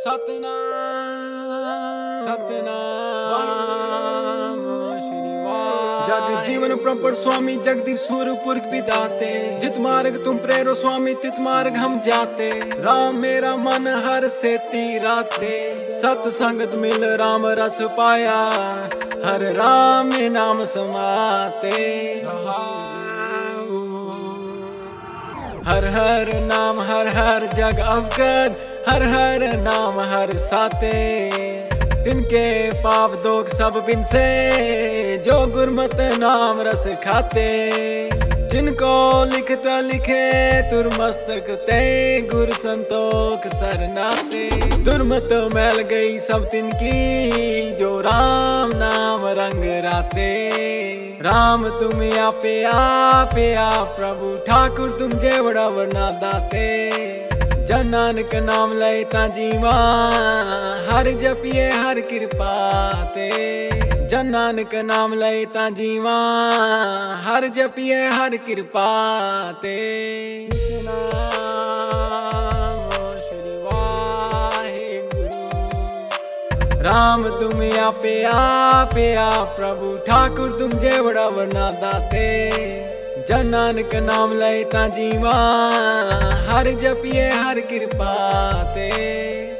सतनाम सतनाम श्री जग जीवन प्रपर स्वामी जगदीश सूर्य पुरख पिताते। जित मार्ग तुम प्रेरो स्वामी तित मार्ग हम जाते। राम मेरा मन हर से तीराते। सत्संगत मिल राम रस पाया। हर राम में नाम समाते। हर हर नाम हर हर जग अवगत। हर हर नाम हर साते। तिनके पाप दोग सब बिन से जो गुरमत नाम रस खाते। जिनको लिखत लिखे तुरमस्तक ते गुर संतोख सरनाते। दुर्मत मैल गई सब तिनकी जो राम नाम रंग राते। राम तुम आपे आपे आप प्रभु ठाकुर तुम जेवड़ा वरना दाते। जन नानक नाम लेता जीवा हर जपिए हर कृपाते। जन नानक नाम लेता जीवा हर जपिए हर कृपाते। श्री वाहेगुरु। राम तुम आपे आपे आप प्रभु ठाकुर तुम जेवड़ा वरना दाते। जन नानक नाम लेता जीवा हर जपिए हर कृपाते।